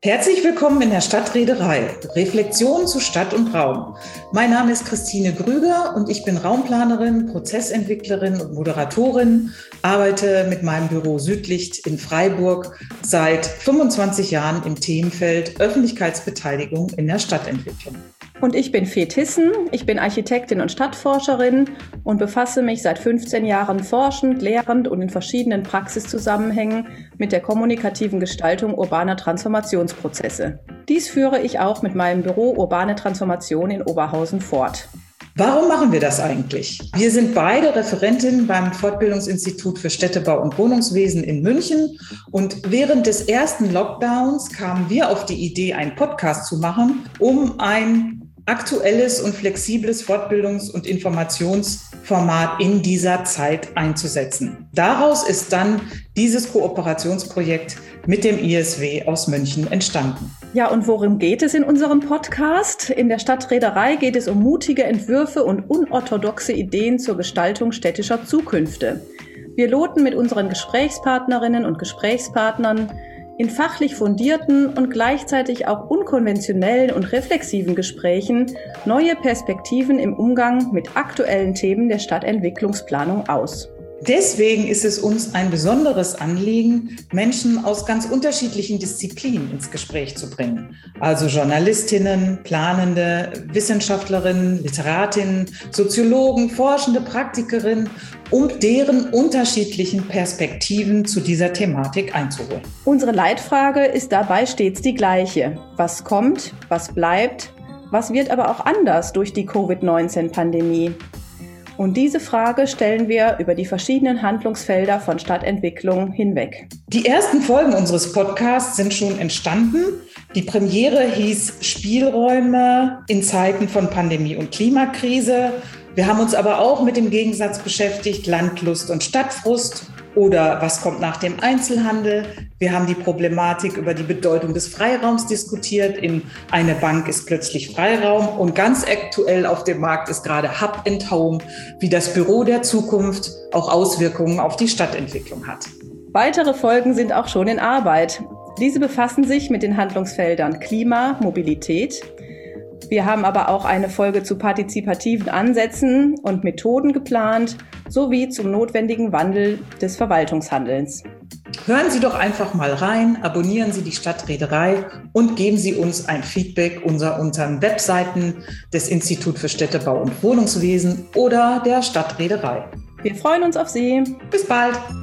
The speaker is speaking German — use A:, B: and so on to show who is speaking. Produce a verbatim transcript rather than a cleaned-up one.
A: Herzlich willkommen in der Stadtreederei. Reflexion zu Stadt und Raum. Mein Name ist Christine Grüger und ich bin Raumplanerin, Prozessentwicklerin und Moderatorin, arbeite mit meinem Büro Südlicht in Freiburg seit fünfundzwanzig Jahren im Themenfeld Öffentlichkeitsbeteiligung in der Stadtentwicklung.
B: Und ich bin Fee Tissen, ich bin Architektin und Stadtforscherin und befasse mich seit fünfzehn Jahren forschend, lehrend und in verschiedenen Praxiszusammenhängen mit der kommunikativen Gestaltung urbaner Transformationsprozesse. Dies führe ich auch mit meinem Büro Urbane Transformation in Oberhausen fort.
A: Warum machen wir das eigentlich? Wir sind beide Referentinnen beim Fortbildungsinstitut für Städtebau und Wohnungswesen in München und während des ersten Lockdowns kamen wir auf die Idee, einen Podcast zu machen, um ein aktuelles und flexibles Fortbildungs- und Informationsformat in dieser Zeit einzusetzen. Daraus ist dann dieses Kooperationsprojekt mit dem I S W aus München entstanden.
B: Ja, und worum geht es in unserem Podcast? In der Stadtreederei geht es um mutige Entwürfe und unorthodoxe Ideen zur Gestaltung städtischer Zukünfte. Wir loten mit unseren Gesprächspartnerinnen und Gesprächspartnern in fachlich fundierten und gleichzeitig auch unkonventionellen und reflexiven Gesprächen neue Perspektiven im Umgang mit aktuellen Themen der Stadtentwicklungsplanung aus.
A: Deswegen ist es uns ein besonderes Anliegen, Menschen aus ganz unterschiedlichen Disziplinen ins Gespräch zu bringen. Also Journalistinnen, Planende, Wissenschaftlerinnen, Literatinnen, Soziologen, Forschende, Praktikerinnen, um deren unterschiedlichen Perspektiven zu dieser Thematik einzuholen.
B: Unsere Leitfrage ist dabei stets die gleiche. Was kommt, was bleibt, was wird aber auch anders durch die Covid neunzehn Pandemie? Und diese Frage stellen wir über die verschiedenen Handlungsfelder von Stadtentwicklung hinweg.
A: Die ersten Folgen unseres Podcasts sind schon entstanden. Die Premiere hieß Spielräume in Zeiten von Pandemie und Klimakrise. Wir haben uns aber auch mit dem Gegensatz beschäftigt, Landlust und Stadtfrust oder was kommt nach dem Einzelhandel. Wir haben die Problematik über die Bedeutung des Freiraums diskutiert. In eine Bank ist plötzlich Freiraum und ganz aktuell auf dem Markt ist gerade Hub and Home, wie das Büro der Zukunft auch Auswirkungen auf die Stadtentwicklung hat.
B: Weitere Folgen sind auch schon in Arbeit. Diese befassen sich mit den Handlungsfeldern Klima, Mobilität. Wir haben aber auch eine Folge zu partizipativen Ansätzen und Methoden geplant, sowie zum notwendigen Wandel des Verwaltungshandelns.
A: Hören Sie doch einfach mal rein, abonnieren Sie die Stadtreederei und geben Sie uns ein Feedback unter unseren Webseiten des Instituts für Städtebau und Wohnungswesen oder der Stadtreederei.
B: Wir freuen uns auf Sie.
A: Bis bald!